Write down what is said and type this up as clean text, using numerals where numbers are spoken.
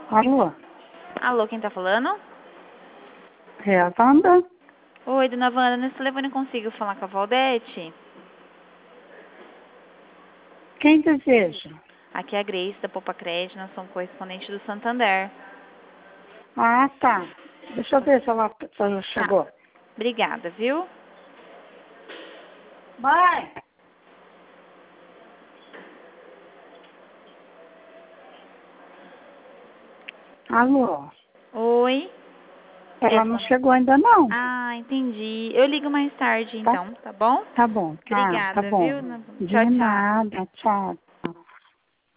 Alô? Alô, quem tá falando? É a Wanda? Oi, dona Wanda, nesse telefone eu consigo falar com a Valdete? Quem deseja? Aqui é a Grace, da Poupa Crédito, nós somos correspondente do Santander. Ah, tá. Deixa eu ver se ela chegou. Obrigada, viu? Mãe! Alô? Oi. É, Ela não dona... chegou ainda não. Ah, entendi. Eu ligo mais tarde, Tá? então, tá bom? Tá bom. Ah, tá Obrigada, bom. viu? De Tchau, tchau. nada. Tchau.